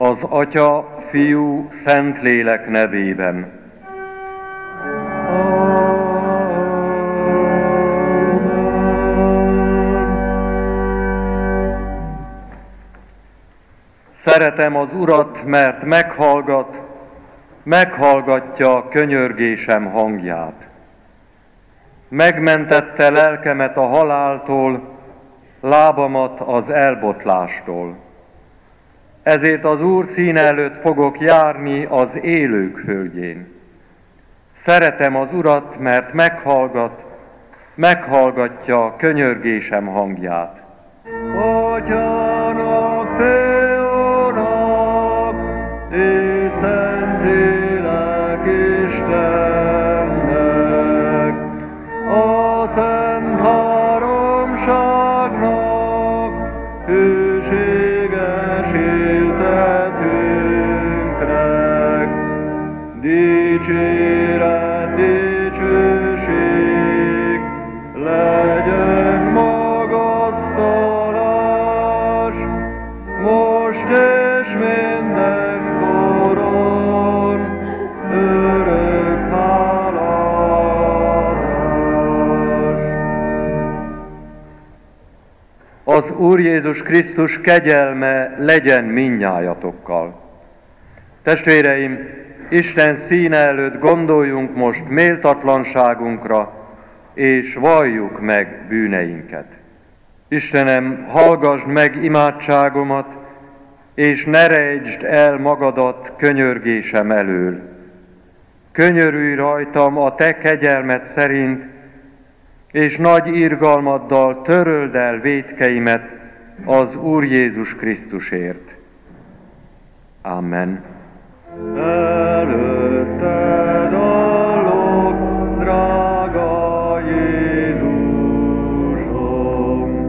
Az Atya, Fiú, Szentlélek nevében. Szeretem az Urat, mert meghallgatja könyörgésem hangját. Megmentette lelkemet a haláltól, lábamat az elbotlástól. Ezért az Úr színe előtt fogok járni az élők földjén. Szeretem az Urat, mert meghallgatja könyörgésem hangját. Atyának, Fiúnak és Szentlélek Istennek, a Szent Háromságnak hűséges éltetünknek, dicséret, dicsőség, legyen magasztalás, most és mindenkoron, örök hálás. Az Úr Jézus Krisztus kegyelme legyen mindnyájatokkal. Testvéreim, Isten színe előtt gondoljunk most méltatlanságunkra, és valljuk meg bűneinket. Istenem, hallgasd meg imádságomat, és ne rejtsd el magadat könyörgésem elől. Könyörülj rajtam a te kegyelmed szerint, és nagy irgalmaddal töröld el vétkeimet az Úr Jézus Krisztusért. Amen. Előtted állok, drága Jézusom,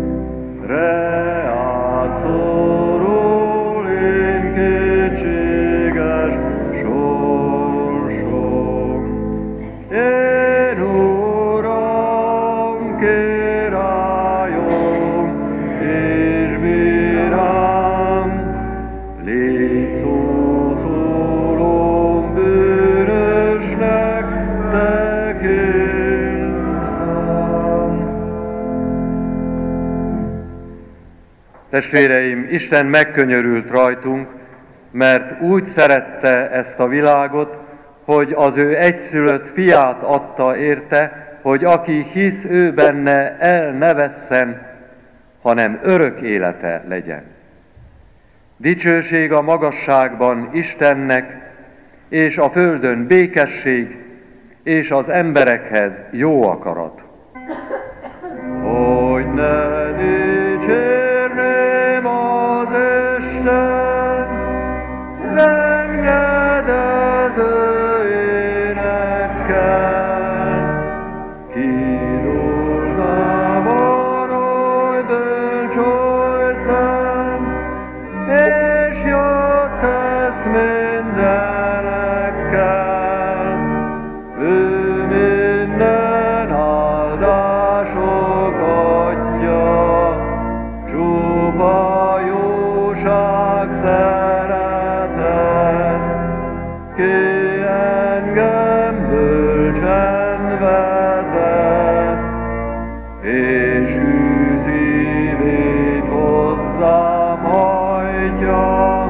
reád szorul én kétséges sorsom. Én Uram, királyom és bírám, légy szószólom bűnösnek tekintem. Testvéreim, Isten megkönyörült rajtunk, mert úgy szerette ezt a világot, hogy az ő egyszülött fiát adta érte, hogy aki hisz ő benne, el ne vesszen, hanem örök élete legyen. Dicsőség a magasságban Istennek, és a földön békesség, és az emberekhez jó akarat. Hogy ne dicsérném az Isten, engedező énekkel, kidolgám a nagy bölcsöly szent, és jót tesz mindenekkel. Ő minden áldások adja, csupa jóság szeretet, ki engem bölcsen vezet, és hű szívét hozzám hajtja,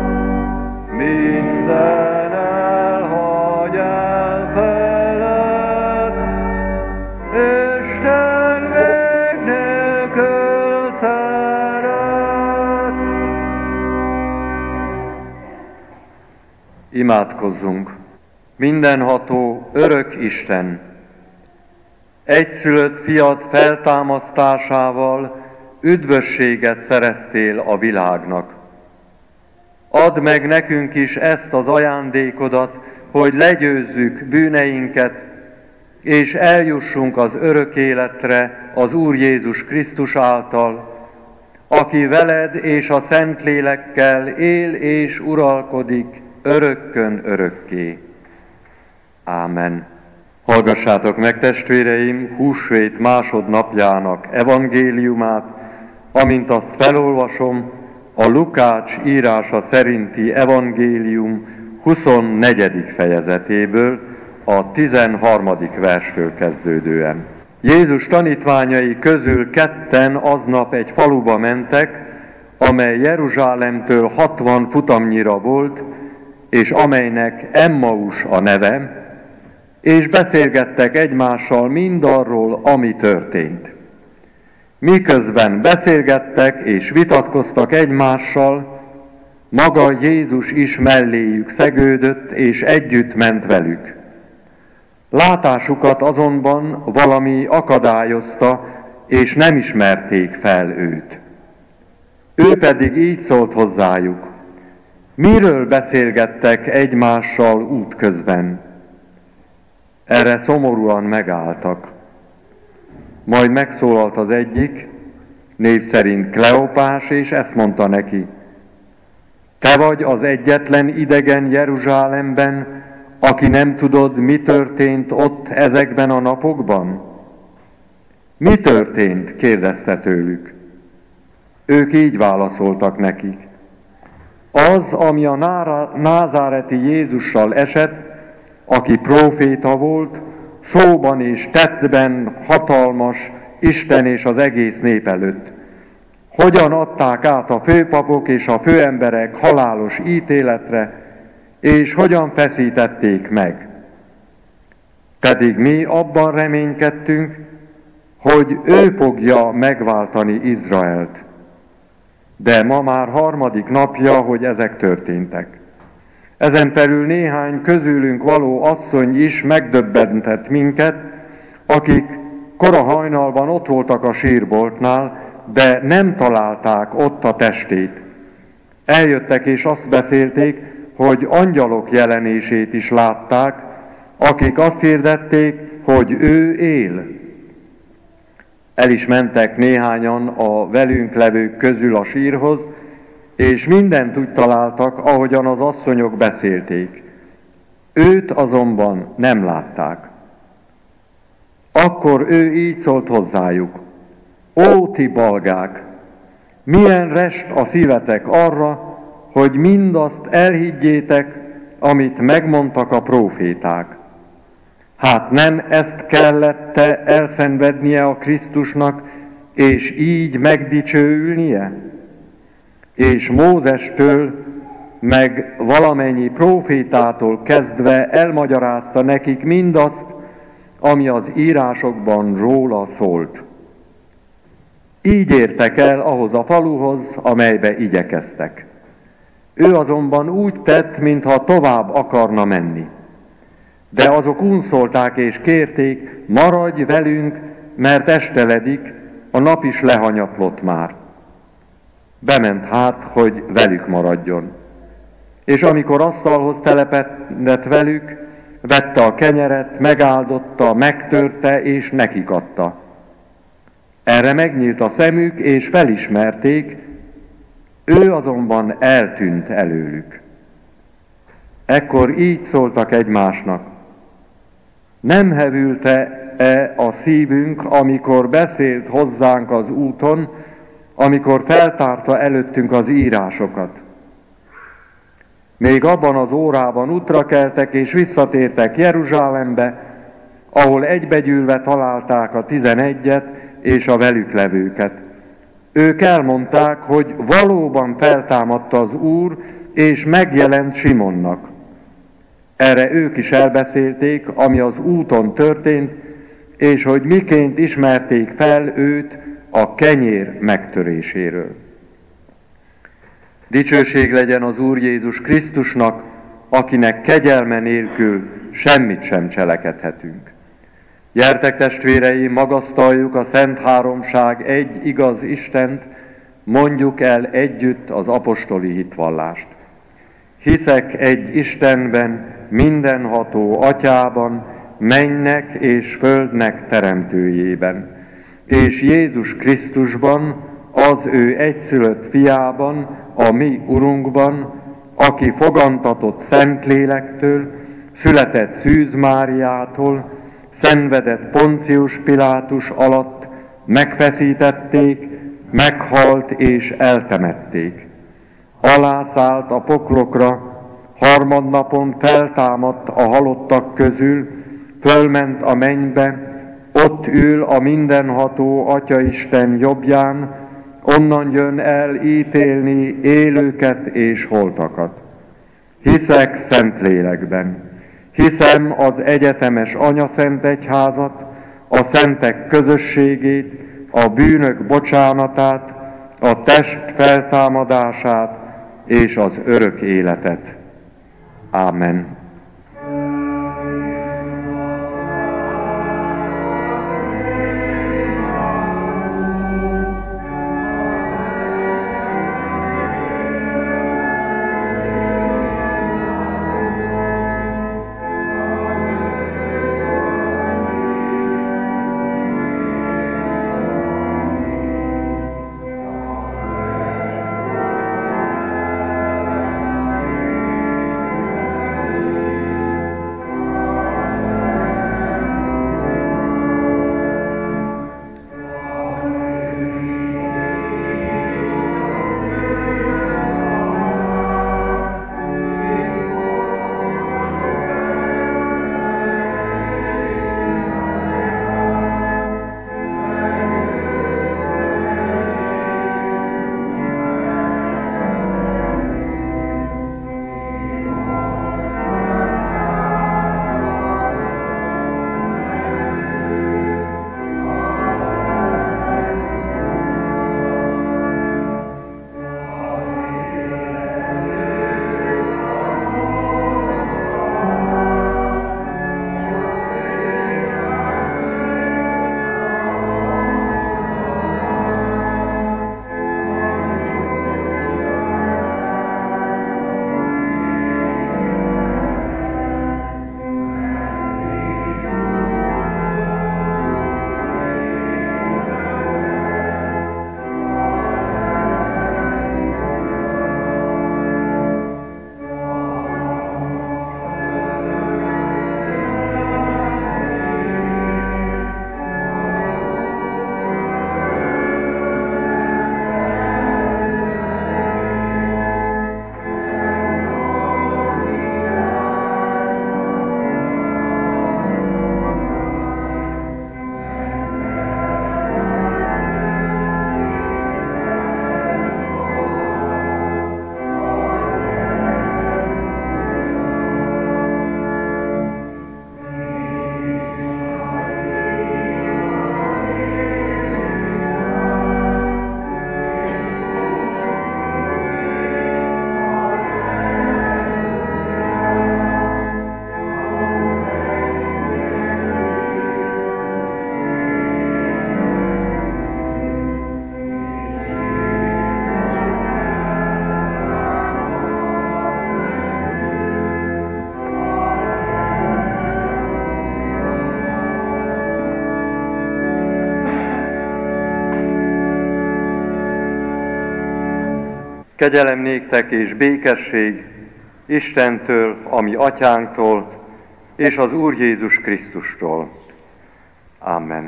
minden elhagy elfeled, Isten vég nélkül szeret. Imádkozzunk! Mindenható, örök Isten, egyszülött fiad feltámasztásával üdvösséget szereztél a világnak. Add meg nekünk is ezt az ajándékodat, hogy legyőzzük bűneinket, és eljussunk az örök életre az Úr Jézus Krisztus által, aki veled és a Szentlélekkel él és uralkodik örökkön örökké. Ámen. Hallgassátok meg, testvéreim, húsvét másodnapjának evangéliumát, amint azt felolvasom, a Lukács írása szerinti evangélium 24. fejezetéből, a 13. verstől kezdődően. Jézus tanítványai közül ketten aznap egy faluba mentek, amely Jeruzsálemtől 60 futamnyira volt, és amelynek Emmaus a neve, és beszélgettek egymással mindarról, ami történt. Miközben beszélgettek és vitatkoztak egymással, maga Jézus is melléjük szegődött, és együtt ment velük. Látásukat azonban valami akadályozta, és nem ismerték fel őt. Ő pedig így szólt hozzájuk: miről beszélgettek egymással útközben? Erre szomorúan megálltak. Majd megszólalt az egyik, név szerint Kleopás, és ezt mondta neki: te vagy az egyetlen idegen Jeruzsálemben, aki nem tudod, mi történt ott ezekben a napokban? Mi történt? kérdezte tőlük. Ők így válaszoltak nekik: az, ami a názáreti Jézussal esett, aki próféta volt, szóban és tettben hatalmas Isten és az egész nép előtt. Hogyan adták át a főpapok és a főemberek halálos ítéletre, és hogyan feszítették meg. Pedig mi abban reménykedtünk, hogy ő fogja megváltani Izraelt. De ma már 3. napja, hogy ezek történtek. Ezen felül néhány közülünk való asszony is megdöbbentett minket, akik kora hajnalban ott voltak a sírboltnál, de nem találták ott a testét. Eljöttek és azt beszélték, hogy angyalok jelenését is látták, akik azt hirdették, hogy ő él. El is mentek néhányan a velünk levők közül a sírhoz, és mindent úgy találtak, ahogyan az asszonyok beszélték. Őt azonban nem látták. Akkor ő így szólt hozzájuk: ó, ti balgák, milyen rest a szívetek arra, hogy mindazt elhiggyétek, amit megmondtak a próféták. Hát nem ezt kellett-e elszenvednie a Krisztusnak, és így megdicsőülnie? És Mózestől, meg valamennyi prófétától kezdve elmagyarázta nekik mindazt, ami az írásokban róla szólt. Így értek el ahhoz a faluhoz, amelybe igyekeztek. Ő azonban úgy tett, mintha tovább akarna menni. De azok unszolták és kérték: maradj velünk, mert esteledik, a nap is lehanyatlott már. Bement hát, hogy velük maradjon. És amikor asztalhoz telepedett velük, vette a kenyeret, megáldotta, megtörte és nekik adta. Erre megnyílt a szemük, és felismerték, ő azonban eltűnt előlük. Ekkor így szóltak egymásnak: nem hevülte-e a szívünk, amikor beszélt hozzánk az úton, amikor feltárta előttünk az írásokat? Még abban az órában útra keltek és visszatértek Jeruzsálembe, ahol egybegyűlve találták a 11-et és a velük levőket. Ők elmondták, hogy valóban feltámadta az Úr, és megjelent Simonnak. Erre ők is elbeszélték, ami az úton történt, és hogy miként ismerték fel őt a kenyér megtöréséről. Dicsőség legyen az Úr Jézus Krisztusnak, akinek kegyelme nélkül semmit sem cselekedhetünk. Gyertek, testvéreim, magasztaljuk a Szent Háromság egy igaz Istent, mondjuk el együtt az apostoli hitvallást. Hiszek egy Istenben, mindenható Atyában, mennynek és földnek teremtőjében, és Jézus Krisztusban, az ő egyszülött fiában, a mi Urunkban, aki fogantatott Szentlélektől, született Szűz Máriától, szenvedett Poncius Pilátus alatt, megfeszítették, meghalt és eltemették. alászállt a poklokra, harmadnapon feltámadt a halottak közül, fölment a mennybe, ott ül a mindenható Atyaisten jobbján, onnan jön el ítélni élőket és holtakat. Hiszek Szentlélekben, hiszem az egyetemes Anyaszent Egyházat, a szentek közösségét, a bűnök bocsánatát, a test feltámadását és az örök életet. Ámen. Kegyelem néktek és békesség Istentől, a mi atyánktól, és az Úr Jézus Krisztustól. Amen.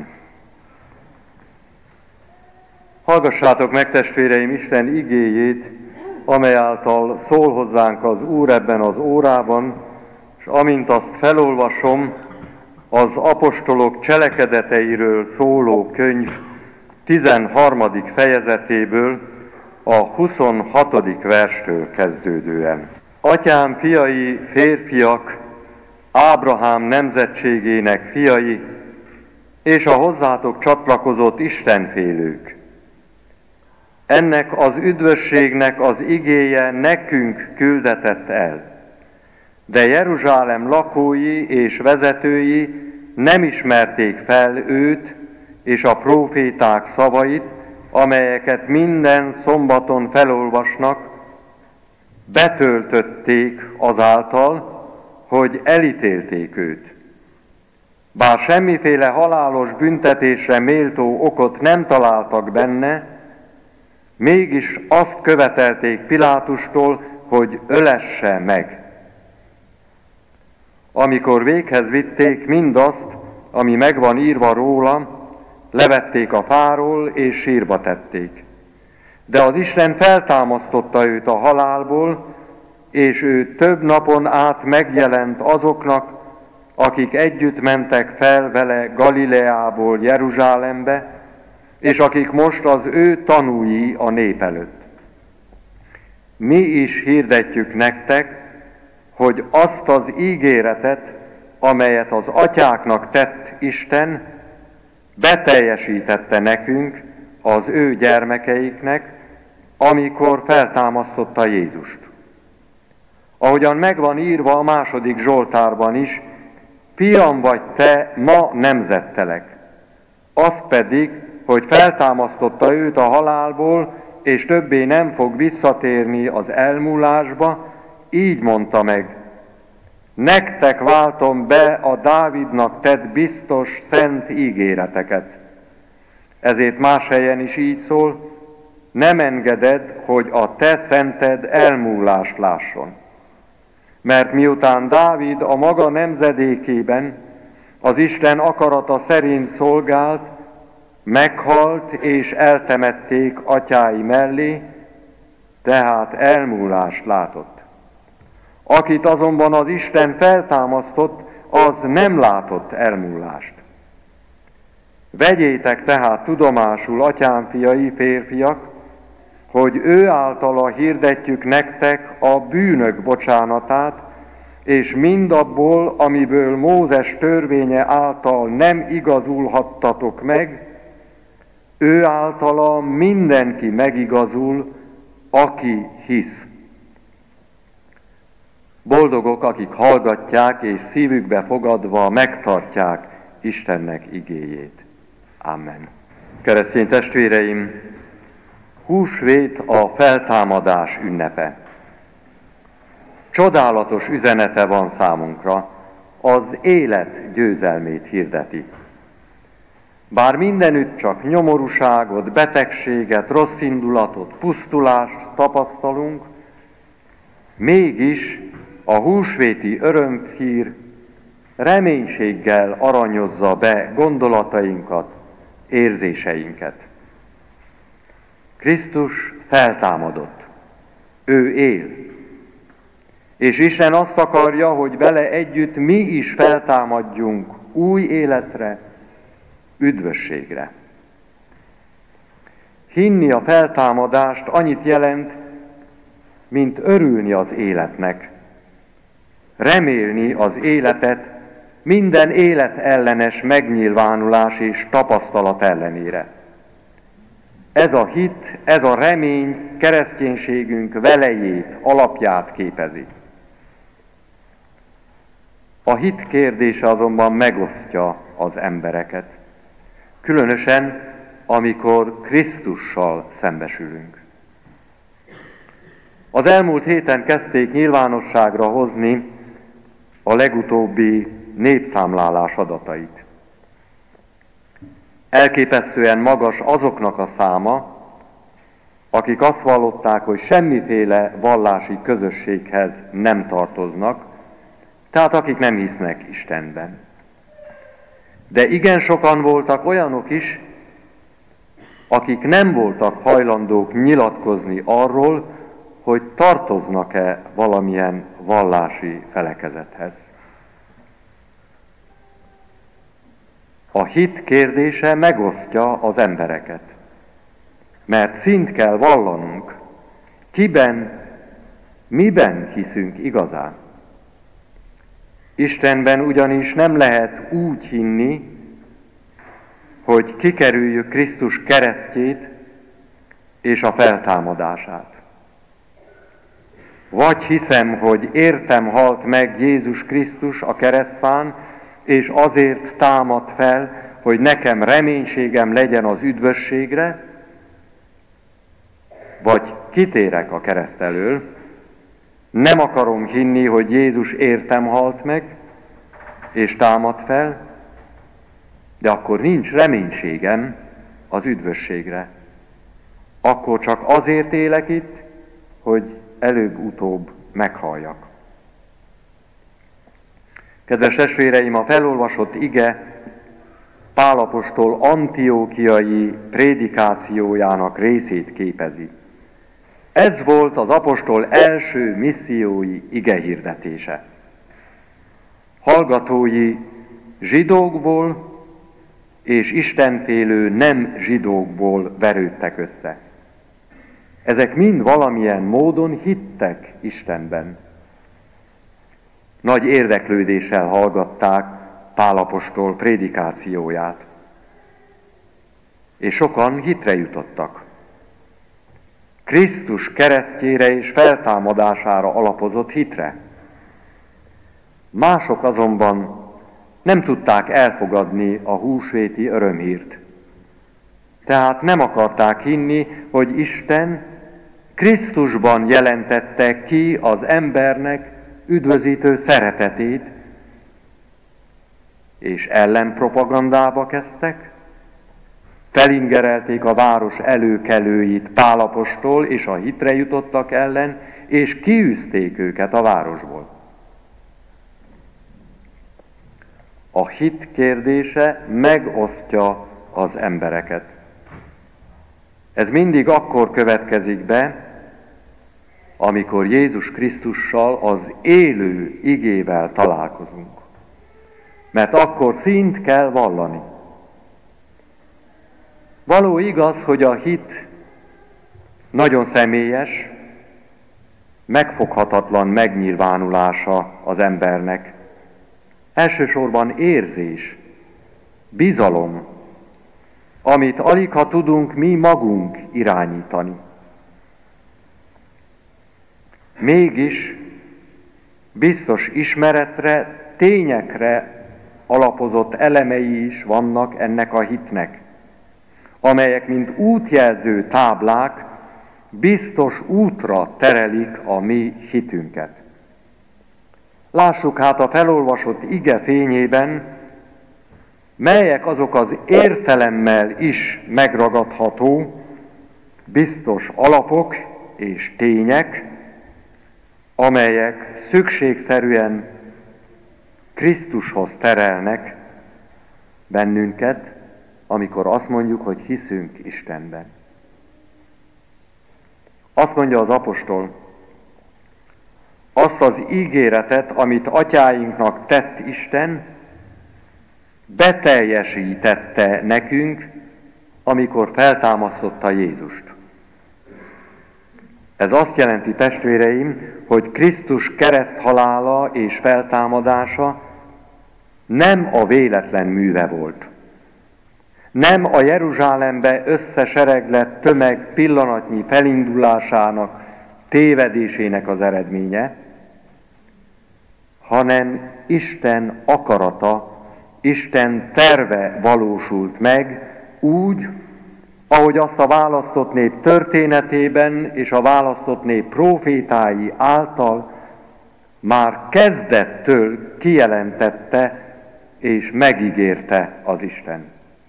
Hallgassátok meg, testvéreim, Isten igéjét, amely által szól hozzánk az Úr ebben az órában, és amint azt felolvasom, az apostolok cselekedeteiről szóló könyv 13. fejezetéből, a 26. verstől kezdődően. Atyám fiai, férfiak, Ábrahám nemzetségének fiai, és a hozzátok csatlakozott istenfélők. Ennek az üdvösségnek az igéje nekünk küldetett el. De Jeruzsálem lakói és vezetői nem ismerték fel őt és a próféták szavait, amelyeket minden szombaton felolvasnak, betöltötték azáltal, hogy elítélték őt. Bár semmiféle halálos büntetésre méltó okot nem találtak benne, mégis azt követelték Pilátustól, hogy ölesse meg. Amikor véghez vitték mindazt, ami megvan írva róla, levették a fáról és sírba tették. De az Isten feltámasztotta őt a halálból, és ő több napon át megjelent azoknak, akik együtt mentek fel vele Galileából Jeruzsálembe, és akik most az ő tanúi a nép előtt. Mi is hirdetjük nektek, hogy azt az ígéretet, amelyet az atyáknak tett Isten, beteljesítette nekünk, az ő gyermekeiknek, amikor feltámasztotta Jézust. Ahogyan megvan írva a 2. Zsoltárban is, fiam vagy te, ma nemzettelek. Az pedig, hogy feltámasztotta őt a halálból, és többé nem fog visszatérni az elmúlásba, így mondta meg, nektek váltom be a Dávidnak tett biztos, szent ígéreteket. Ezért más helyen is így szól, nem engeded, hogy a te szented elmúlást lásson. Mert miután Dávid a maga nemzedékében az Isten akarata szerint szolgált, meghalt és eltemették atyái mellé, tehát elmúlást látott. Akit azonban az Isten feltámasztott, az nem látott elmúlást. Vegyétek tehát tudomásul, atyám fiai, férfiak, hogy ő általa hirdetjük nektek a bűnök bocsánatát, és mindabból, amiből Mózes törvénye által nem igazulhattatok meg, ő általa mindenki megigazul, aki hisz. Boldogok, akik hallgatják és szívükbe fogadva megtartják Istennek igéjét. Amen. Keresztény testvéreim, húsvét a feltámadás ünnepe. Csodálatos üzenete van számunkra, az élet győzelmét hirdeti. Bár mindenütt csak nyomorúságot, betegséget, rossz indulatot, pusztulást tapasztalunk, mégis a húsvéti örömhír reménységgel aranyozza be gondolatainkat, érzéseinket. Krisztus feltámadott. Ő él. És Isten azt akarja, hogy vele együtt mi is feltámadjunk új életre, üdvösségre. Hinni a feltámadást annyit jelent, mint örülni az életnek, remélni az életet minden életellenes megnyilvánulás és tapasztalat ellenére. Ez a hit, ez a remény kereszténységünk velejét, alapját képezi. A hit kérdése azonban megosztja az embereket, különösen, amikor Krisztussal szembesülünk. Az elmúlt héten kezdték nyilvánosságra hozni a legutóbbi népszámlálás adatait. Elképesztően magas azoknak a száma, akik azt vallották, hogy semmiféle vallási közösséghez nem tartoznak, tehát akik nem hisznek Istenben. De igen sokan voltak olyanok is, akik nem voltak hajlandók nyilatkozni arról, hogy tartoznak-e valamilyen vallási felekezethez. A hit kérdése megosztja az embereket, mert szint kell vallanunk, kiben, miben hiszünk igazán. Istenben ugyanis nem lehet úgy hinni, hogy kikerüljük Krisztus keresztjét és a feltámadását. Vagy hiszem, hogy értem halt meg Jézus Krisztus a keresztfán, és azért támad fel, hogy nekem reménységem legyen az üdvösségre, vagy kitérek a kereszt elől, nem akarom hinni, hogy Jézus értem halt meg, és támad fel, de akkor nincs reménységem az üdvösségre. Akkor csak azért élek itt, hogy előbb-utóbb meghalljak. Kedves testvéreim, a felolvasott ige Pál apostol antiókiai prédikációjának részét képezi. Ez volt az apostol első missziói igehirdetése. Hallgatói zsidókból és istenfélő nem zsidókból verődtek össze. Ezek mind valamilyen módon hittek Istenben. Nagy érdeklődéssel hallgatták Pál apostol prédikációját, és sokan hitre jutottak. Krisztus keresztjére és feltámadására alapozott hitre. Mások azonban nem tudták elfogadni a húsvéti örömhírt. Tehát nem akarták hinni, hogy Isten Krisztusban jelentette ki az embernek üdvözítő szeretetét, és ellenpropagandába kezdtek, felingerelték a város előkelőit Pál apostol és a hitre jutottak ellen, és kiűzték őket a városból. A hit kérdése megosztja az embereket. Ez mindig akkor következik be, amikor Jézus Krisztussal, az élő igével találkozunk. Mert akkor színt kell vallani. Való igaz, hogy a hit nagyon személyes, megfoghatatlan megnyilvánulása az embernek. Elsősorban érzés, bizalom, amit aligha tudunk mi magunk irányítani. Mégis biztos ismeretre, tényekre alapozott elemei is vannak ennek a hitnek, amelyek, mint útjelző táblák, biztos útra terelik a mi hitünket. Lássuk hát a felolvasott ige fényében, melyek azok az értelemmel is megragadható, biztos alapok és tények, amelyek szükségszerűen Krisztushoz terelnek bennünket, amikor azt mondjuk, hogy hiszünk Istenben. Azt mondja az apostol, azt az ígéretet, amit atyáinknak tett Isten, beteljesítette nekünk, amikor feltámasztotta Jézust. Ez azt jelenti, testvéreim, hogy Krisztus kereszthalála és feltámadása nem a véletlen műve volt. Nem a Jeruzsálembe összesereglett tömeg pillanatnyi felindulásának, tévedésének az eredménye, hanem Isten akarata, Isten terve valósult meg úgy, ahogy azt a választott nép történetében és a választott nép prófétái által már kezdettől kijelentette és megígérte az Isten.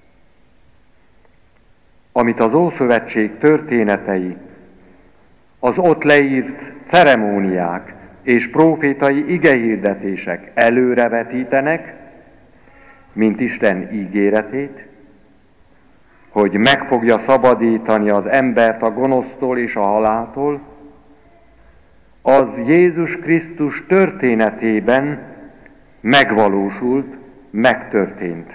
Amit az Ószövetség történetei, az ott leírt ceremóniák és prófétai igehirdetések előrevetítenek, mint Isten ígéretét, hogy meg fogja szabadítani az embert a gonosztól és a haláltól, az Jézus Krisztus történetében megvalósult, megtörtént.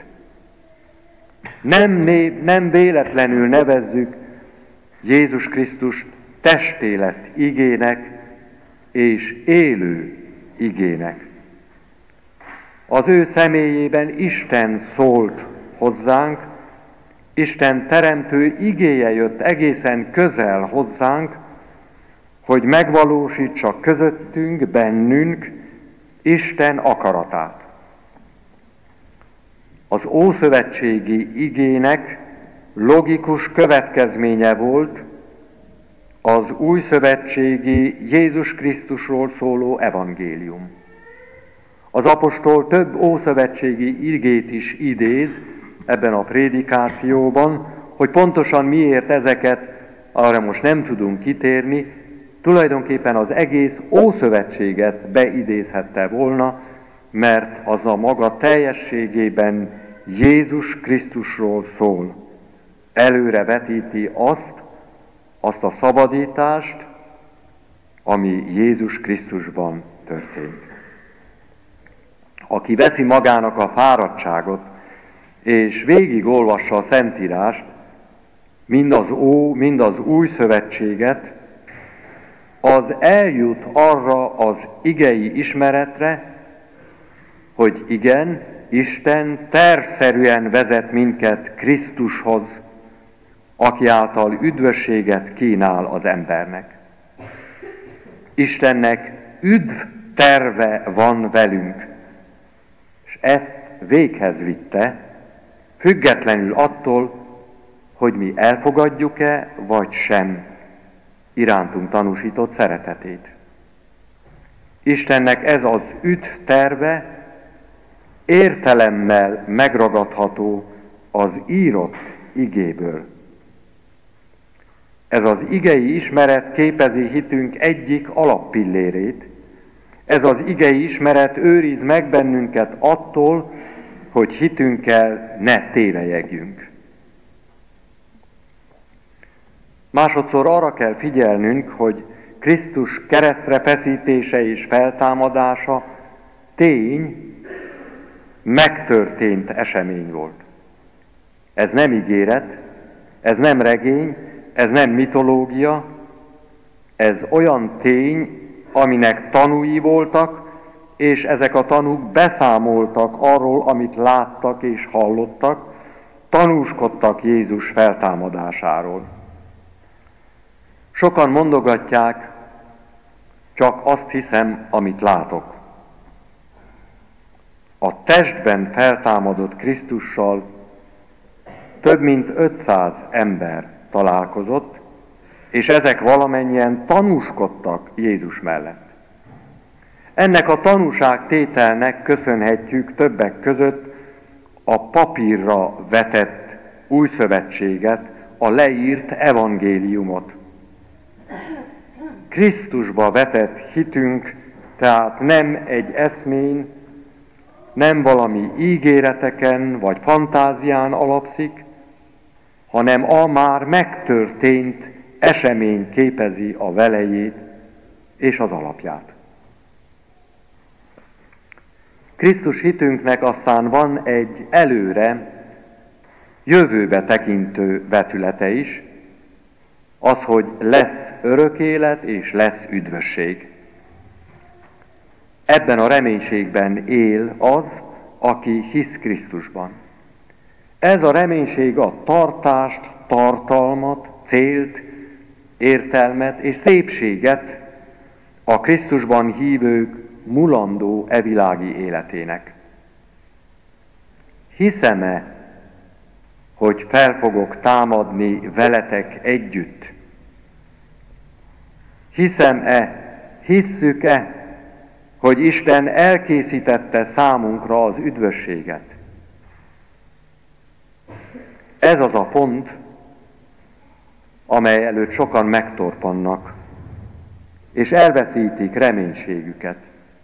Nem véletlenül nevezzük Jézus Krisztus testé lett igének és élő igének. Az ő személyében Isten szólt hozzánk, Isten teremtő igéje jött egészen közel hozzánk, hogy megvalósítsa közöttünk, bennünk Isten akaratát. Az ószövetségi igének logikus következménye volt az újszövetségi Jézus Krisztusról szóló evangélium. Az apostol több ószövetségi igét is idéz ebben a prédikációban, hogy pontosan miért ezeket, arra most nem tudunk kitérni, tulajdonképpen az egész Ószövetséget beidézhette volna, mert az a maga teljességében Jézus Krisztusról szól. Előre vetíti azt a szabadítást, ami Jézus Krisztusban történt. Aki veszi magának a fáradtságot, és végigolvassa a Szentírást, mind az új szövetséget, az eljut arra az igei ismeretre, hogy igen, Isten tervszerűen vezet minket Krisztushoz, aki által üdvösséget kínál az embernek. Istennek üdv terve van velünk, és ezt véghez vitte, függetlenül attól, hogy mi elfogadjuk-e, vagy sem irántunk tanúsított szeretetét. Istennek ez az üdv terve értelemmel megragadható az írott igéből. Ez az igei ismeret képezi hitünk egyik alappillérét. Ez az igei ismeret őriz meg bennünket attól, hogy hitünkkel ne tévejegjünk. Másodszor arra kell figyelnünk, hogy Krisztus keresztre feszítése és feltámadása tény, megtörtént esemény volt. Ez nem ígéret, ez nem regény, ez nem mitológia, ez olyan tény, aminek tanúi voltak, és ezek a tanúk beszámoltak arról, amit láttak és hallottak, tanúskodtak Jézus feltámadásáról. Sokan mondogatják, csak azt hiszem, amit látok. A testben feltámadott Krisztussal több mint 500 ember találkozott, és ezek valamennyien tanúskodtak Jézus mellett. Ennek a tanúságtételnek köszönhetjük többek között a papírra vetett új szövetséget, a leírt evangéliumot. Krisztusba vetett hitünk, tehát nem egy eszmén, nem valami ígéreteken vagy fantázián alapszik, hanem a már megtörtént esemény képezi a velejét és az alapját. Krisztus hitünknek aztán van egy előre, jövőbe tekintő vetülete is, az, hogy lesz örök élet és lesz üdvösség. Ebben a reménységben él az, aki hisz Krisztusban. Ez a reménység a tartást, tartalmat, célt, értelmet és szépséget a Krisztusban hívők mulandó evilági életének. Hiszem-e, hogy fel fogok támadni veletek együtt? Hiszem-e, hisszük-e, hogy Isten elkészítette számunkra az üdvösséget? Ez az a pont, amely előtt sokan megtorpannak, és elveszítik reménységüket.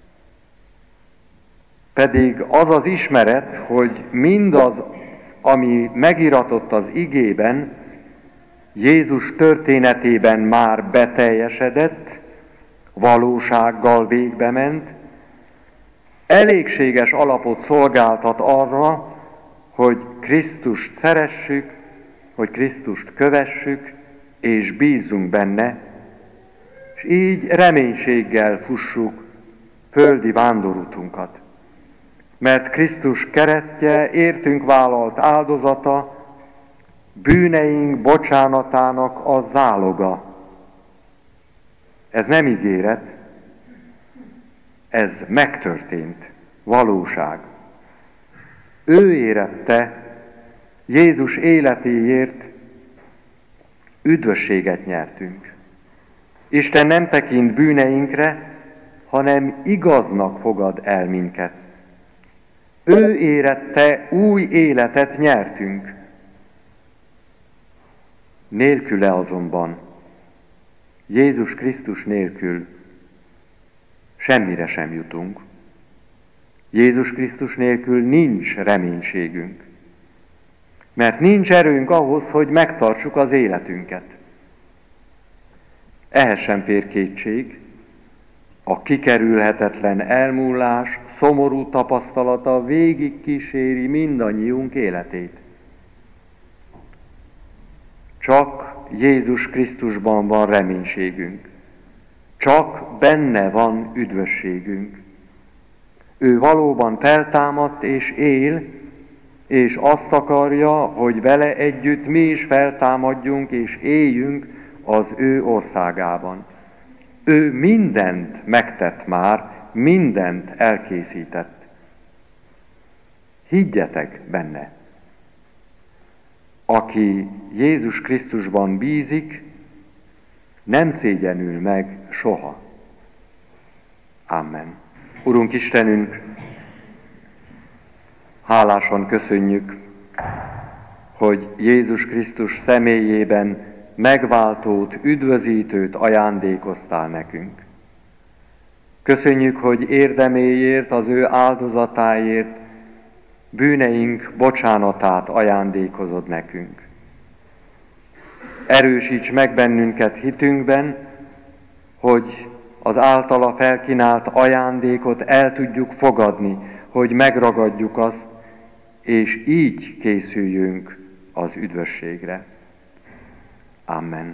Pedig az az ismeret, hogy mindaz, ami megiratott az igében, Jézus történetében már beteljesedett, valósággal végbement, elégséges alapot szolgáltat arra, hogy Krisztust szeressük, hogy Krisztust kövessük, és bízzunk benne, és így reménységgel fussuk földi vándorútunkat. Mert Krisztus keresztje értünk vállalt áldozata, bűneink bocsánatának a záloga. Ez nem ígéret, ez megtörtént, valóság. Ő érette Jézus életéért, üdvösséget nyertünk. Isten nem tekint bűneinkre, hanem igaznak fogad el minket. Ő érette, új életet nyertünk. Nélküle azonban, Jézus Krisztus nélkül semmire sem jutunk. Jézus Krisztus nélkül nincs reménységünk, mert nincs erőnk ahhoz, hogy megtartsuk az életünket. Ehhez sem fér kétség, A kikerülhetetlen elmúlás szomorú tapasztalata végig kíséri mindannyiunk életét. Csak Jézus Krisztusban van reménységünk. Csak benne van üdvösségünk. Ő valóban feltámadt és él, és azt akarja, hogy vele együtt mi is feltámadjunk és éljünk az ő országában. Ő mindent megtett már, mindent elkészített. Higgyetek benne! Aki Jézus Krisztusban bízik, nem szégyenül meg soha. Amen. Urunk Istenünk, hálásan köszönjük, hogy Jézus Krisztus személyében megváltót, üdvözítőt ajándékoztál nekünk. Köszönjük, hogy érdeméért, az ő áldozatáért bűneink bocsánatát ajándékozod nekünk. Erősíts meg bennünket hitünkben, hogy az általa felkínált ajándékot el tudjuk fogadni, hogy megragadjuk azt, és így készüljünk az üdvösségre. Amen.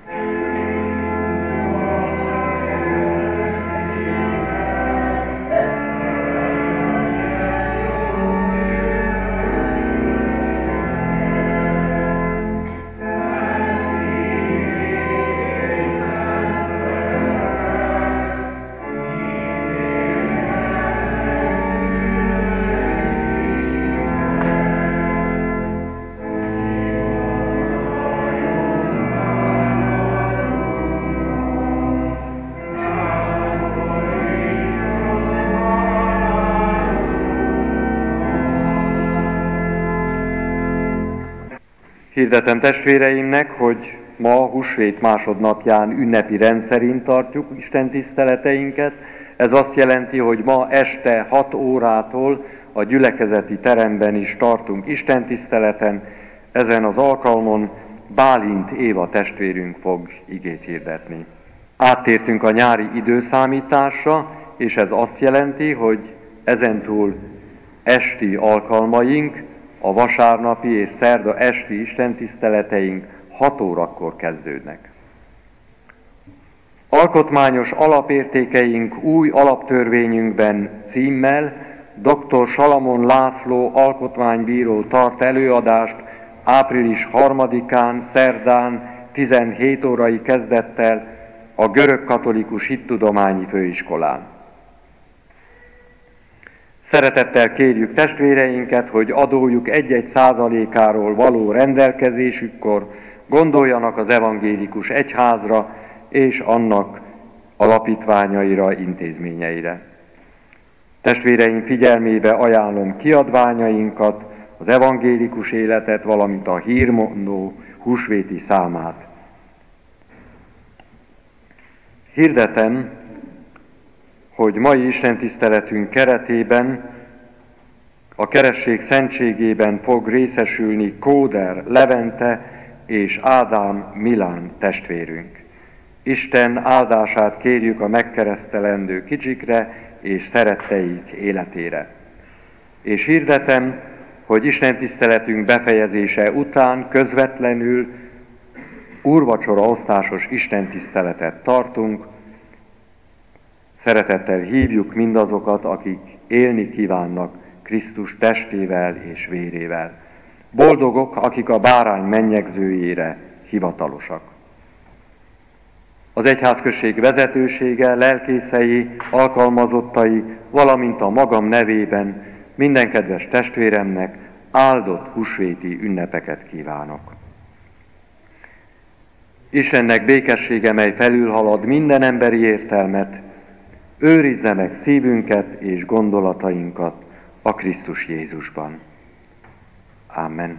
Hirdetem testvéreimnek, hogy ma húsvét másodnapján ünnepi rendszerint tartjuk Isten tiszteleteinket. Ez azt jelenti, hogy ma este 6 órától a gyülekezeti teremben is tartunk Isten tiszteleten. Ezen az alkalmon Bálint Éva testvérünk fog igét hirdetni. Áttértünk a nyári időszámításra, és ez azt jelenti, hogy ezentúl esti alkalmaink, a vasárnapi és szerda esti istentiszteleteink 6 órakor kezdődnek. Alkotmányos alapértékeink új alaptörvényünkben címmel dr. Salamon László alkotmánybíró tart előadást április 3-án, szerdán 17 órai kezdettel a Görögkatolikus Hittudományi Főiskolán. Szeretettel kérjük testvéreinket, hogy adójuk 1-1%-áról való rendelkezésükkor gondoljanak az evangélikus egyházra és annak alapítványaira, intézményeire. Testvéreim figyelmébe ajánlom kiadványainkat, az evangélikus életet, valamint a hírmondó húsvéti számát. Hirdetem, hogy mai istentiszteletünk keretében a keresztség szentségében fog részesülni Kóder Levente és Ádám Milán testvérünk. Isten áldását kérjük a megkeresztelendő kicsikre és szeretteik életére. És hirdetem, hogy istentiszteletünk befejezése után közvetlenül úrvacsora osztásos istentiszteletet tartunk. Szeretettel hívjuk mindazokat, akik élni kívánnak Krisztus testével és vérével. Boldogok, akik a bárány mennyegzőjére hivatalosak. Az egyházközség vezetősége, lelkészei, alkalmazottai, valamint a magam nevében minden kedves testvéremnek áldott húsvéti ünnepeket kívánok. Istennek békessége, mely felülhalad minden emberi értelmet, őrizze meg szívünket és gondolatainkat a Krisztus Jézusban. Amen.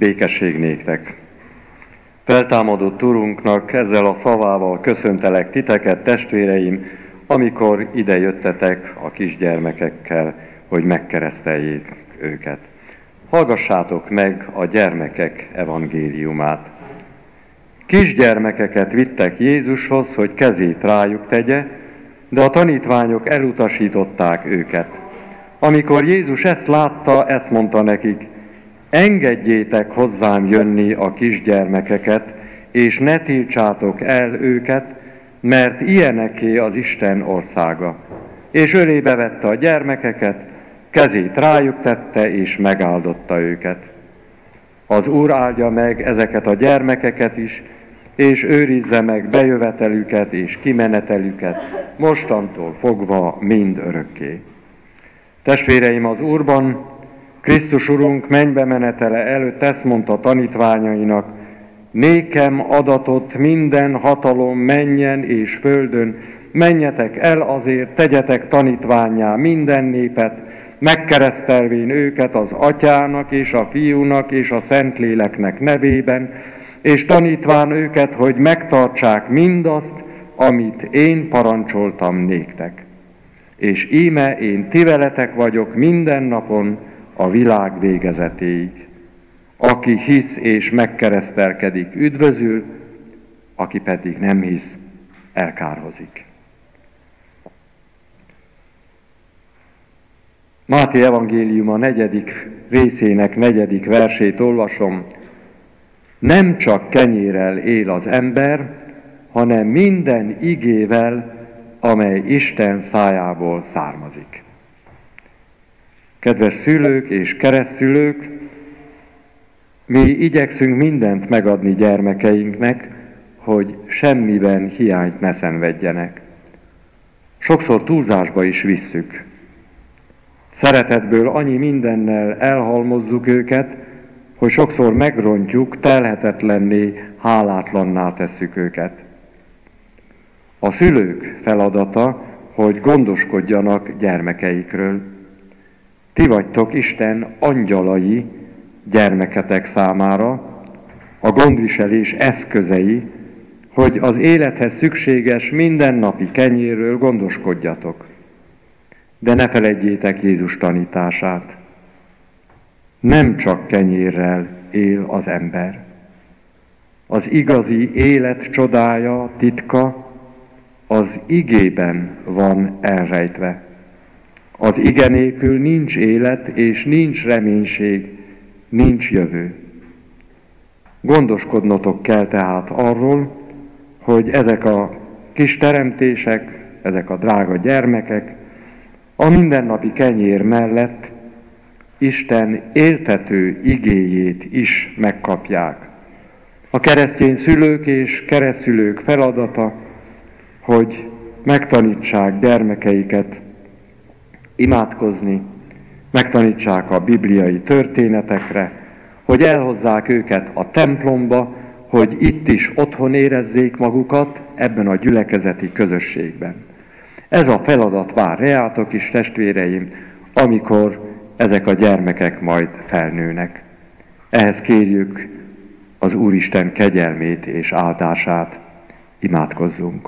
Békesség néktek! Feltámadott Urunknak ezzel a szavával köszöntelek titeket, testvéreim, amikor ide jöttetek a kisgyermekekkel, hogy megkereszteljék őket. Hallgassátok meg a gyermekek evangéliumát. Kisgyermekeket vittek Jézushoz, hogy kezét rájuk tegye, de a tanítványok elutasították őket. Amikor Jézus ezt látta, ezt mondta nekik: engedjétek hozzám jönni a kisgyermekeket, és ne tiltsátok el őket, mert ilyeneké az Isten országa. És ölébe vette a gyermekeket, kezét rájuk tette, és megáldotta őket. Az Úr áldja meg ezeket a gyermekeket is, és őrizze meg bejövetelüket és kimenetelüket, mostantól fogva mind örökké. Testvéreim az Úrban, Krisztus Urunk mennybe menetele előtt ezt mondta tanítványainak: nékem adatott minden hatalom mennyen és földön, menjetek el azért, tegyetek tanítvánnyá minden népet, megkeresztelvén őket az Atyának és a Fiúnak és a Szentléleknek nevében, és tanítván őket, hogy megtartsák mindazt, amit én parancsoltam néktek. És íme én ti veletek vagyok minden napon a világ végezetéig. Aki hisz és megkeresztelkedik, üdvözül, aki pedig nem hisz, elkárhozik. Máté evangéliuma 4. részének 4. versét olvasom. Nem csak kenyérrel él az ember, hanem minden igével, amely Isten szájából származik. Kedves szülők és keresztszülők, mi igyekszünk mindent megadni gyermekeinknek, hogy semmiben hiányt ne szenvedjenek. Sokszor túlzásba is visszük. Szeretetből annyi mindennel elhalmozzuk őket, hogy sokszor megrontjuk, telhetetlenné, hálátlanná tesszük őket. A szülők feladata, hogy gondoskodjanak gyermekeikről. Ti vagytok Isten angyalai gyermeketek számára, a gondviselés eszközei, hogy az élethez szükséges mindennapi kenyérről gondoskodjatok. De ne feledjétek Jézus tanítását. Nem csak kenyérrel él az ember. Az igazi élet csodája, titka az igében van elrejtve. Az ige nélkül nincs élet, és nincs reménység, nincs jövő. Gondoskodnotok kell tehát arról, hogy ezek a kis teremtések, ezek a drága gyermekek a mindennapi kenyér mellett Isten éltető igéjét is megkapják. A keresztény szülők és keresztszülők feladata, hogy megtanítsák gyermekeiket imádkozni, megtanítsák a bibliai történetekre, hogy elhozzák őket a templomba, hogy itt is otthon érezzék magukat ebben a gyülekezeti közösségben. Ez a feladat vár reátok is, testvéreim, amikor ezek a gyermekek majd felnőnek. Ehhez kérjük az Úristen kegyelmét és áldását. Imádkozzunk!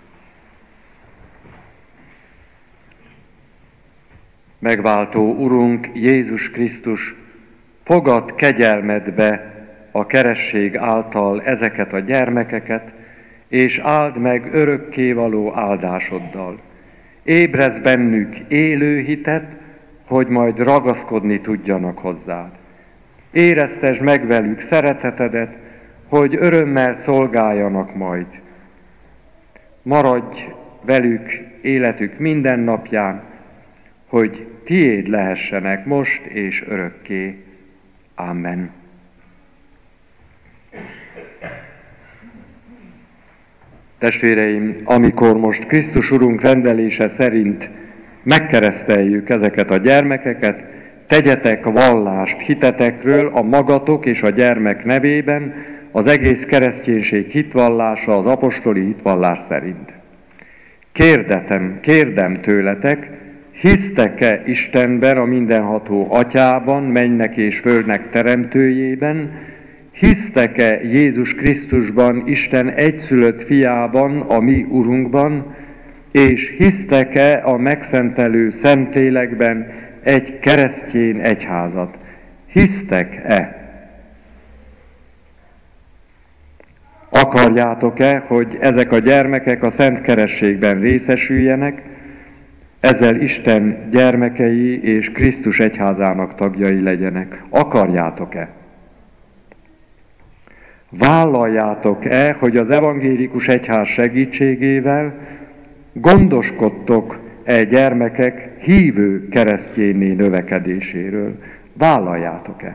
Megváltó Urunk Jézus Krisztus, fogadd kegyelmedbe a keresztség által ezeket a gyermekeket, és áld meg örökkévaló áldásoddal. Ébrezd bennük élő hitet, hogy majd ragaszkodni tudjanak hozzád. Éreztesd meg velük szeretetedet, hogy örömmel szolgáljanak majd. Maradj velük életük minden napján, hogy tiéd lehessenek most és örökké. Amen. Testvéreim, amikor most Krisztus Urunk rendelése szerint megkereszteljük ezeket a gyermekeket, tegyetek vallást hitetekről a magatok és a gyermek nevében, az egész kereszténység hitvallása az apostoli hitvallás szerint. Kérdem tőletek, hisztek-e Istenben, a mindenható Atyában, mennek és földnek teremtőjében, hisztek-e Jézus Krisztusban, Isten egyszülött fiában, a mi Urunkban, és hisztek-e a megszentelő Szentlélekben egy keresztény egyházat? Hisztek-e? Akarjátok-e, hogy ezek a gyermekek a szent kerességben részesüljenek, ezzel Isten gyermekei és Krisztus egyházának tagjai legyenek? Akarjátok-e? Vállaljátok-e, hogy az evangélikus egyház segítségével gondoskodtok-e gyermekek hívő keresztjénné növekedéséről? Vállaljátok-e?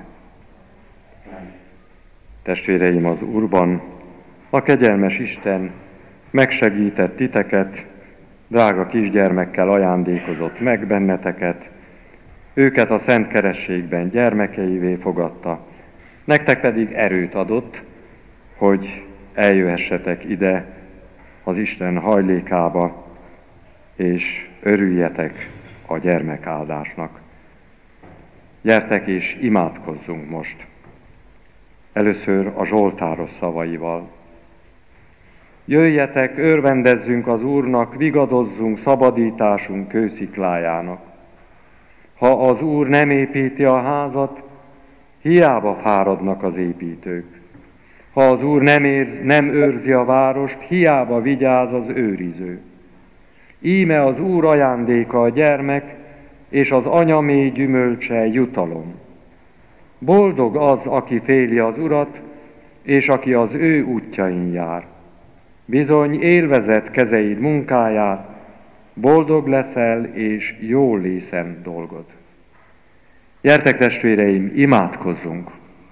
Testvéreim az Úrban, a kegyelmes Isten megsegített titeket, drága kisgyermekkel ajándékozott meg benneteket, őket a szent kerességben gyermekeivé fogadta, nektek pedig erőt adott, hogy eljöhessetek ide az Isten hajlékába, és örüljetek a gyermekáldásnak. Gyertek és imádkozzunk most. Először a zsoltáros szavaival. Jöjjetek, örvendezzünk az Úrnak, vigadozzunk szabadításunk kősziklájának. Ha az Úr nem építi a házat, hiába fáradnak az építők. Ha az Úr nem őrzi a várost, hiába vigyáz az őriző. Íme az Úr ajándéka a gyermek, és az anya mély gyümölcse jutalom. Boldog az, aki féli az Urat, és aki az ő útjain jár. Bizony élvezed kezeid munkáját, boldog leszel, és jól lészen dolgod. Gyertek, testvéreim, imádkozzunk!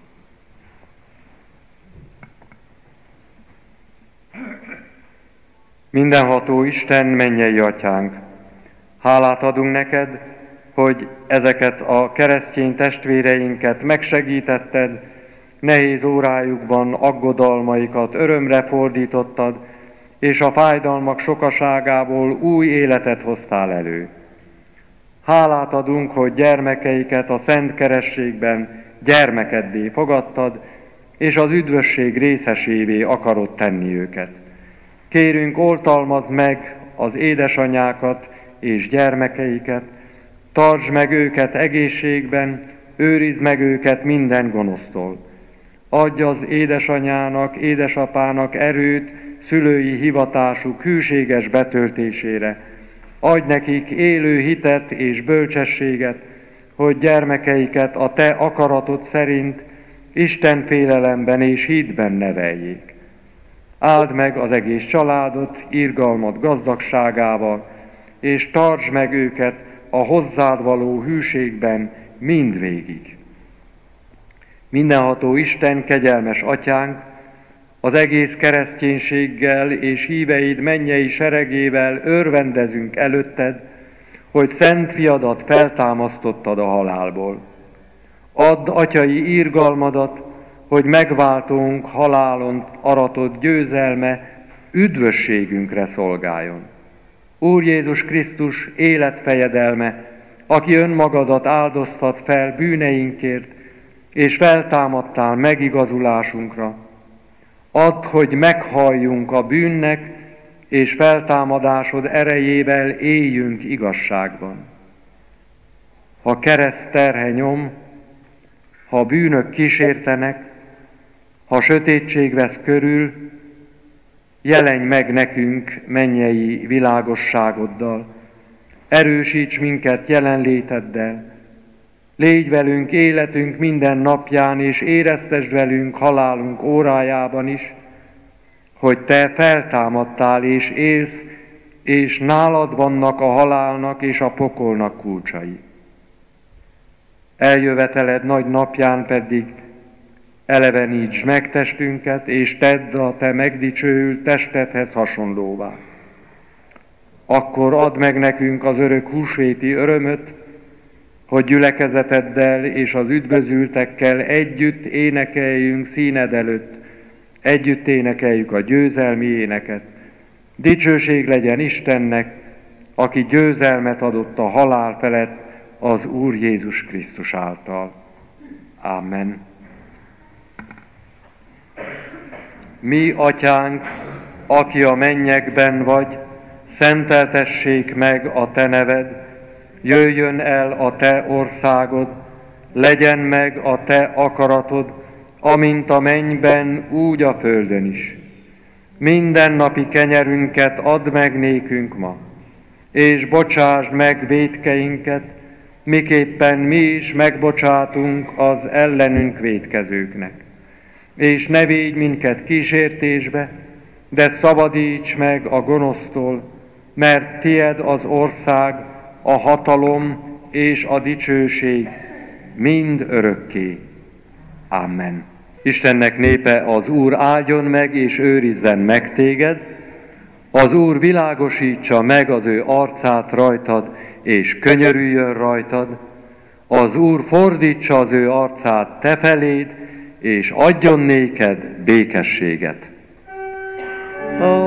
Mindenható Isten, mennyei Atyánk, hálát adunk neked, hogy ezeket a keresztény testvéreinket megsegítetted, nehéz órájukban aggodalmaikat örömre fordítottad, és a fájdalmak sokaságából új életet hoztál elő. Hálát adunk, hogy gyermekeiket a szent kerességben gyermekeddé fogadtad, és az üdvösség részesévé akarod tenni őket. Kérünk, oltalmazd meg az édesanyákat és gyermekeiket, tartsd meg őket egészségben, őrizd meg őket minden gonosztól. Adj az édesanyának, édesapának erőt szülői hivatásuk hűséges betöltésére. Adj nekik élő hitet és bölcsességet, hogy gyermekeiket a te akaratod szerint Isten félelemben és hitben neveljék. Áld meg az egész családot irgalmad gazdagságával, és tartsd meg őket a hozzád való hűségben mindvégig. Mindenható Isten, kegyelmes Atyánk, az egész kereszténységgel és híveid mennyei seregével örvendezünk előtted, hogy szent fiadat feltámasztottad a halálból. Add atyai irgalmadat, hogy megváltónk halálon aratott győzelme üdvösségünkre szolgáljon. Úr Jézus Krisztus életfejedelme, aki önmagadat áldoztat fel bűneinkért, és feltámadtál megigazulásunkra, add, hogy meghalljunk a bűnnek, és feltámadásod erejével éljünk igazságban. Ha kereszt terhe nyom, ha bűnök kísértenek, ha sötétség vesz körül, jelenj meg nekünk mennyei világosságoddal, erősíts minket jelenléteddel, légy velünk életünk minden napján, és éreztesd velünk halálunk órájában is, hogy te feltámadtál és élsz, és nálad vannak a halálnak és a pokolnak kulcsai. Eljöveteled nagy napján pedig elevenítsd meg testünket, és tedd a te megdicsőült testedhez hasonlóvá. Akkor add meg nekünk az örök húsvéti örömöt, hogy gyülekezeteddel és az üdvözültekkel együtt énekeljünk színed előtt, együtt énekeljük a győzelmi éneket. Dicsőség legyen Istennek, aki győzelmet adott a halál felett az Úr Jézus Krisztus által. Amen. Mi, Atyánk, aki a mennyekben vagy, szenteltessék meg a Te neved, jöjjön el a Te országod, legyen meg a Te akaratod, amint a mennyben, úgy a földön is. Mindennapi kenyerünket add meg nékünk ma, és bocsásd meg vétkeinket, miképpen mi is megbocsátunk az ellenünk vétkezőknek. És ne védj minket kísértésbe, de szabadíts meg a gonosztól, mert tied az ország, a hatalom és a dicsőség mind örökké. Amen. Istennek népe, az Úr áldjon meg és őrizzen meg téged, az Úr világosítsa meg az ő arcát rajtad, és könyörüljön rajtad, az Úr fordítsa az ő arcát te feléd, és adjon néked békességet.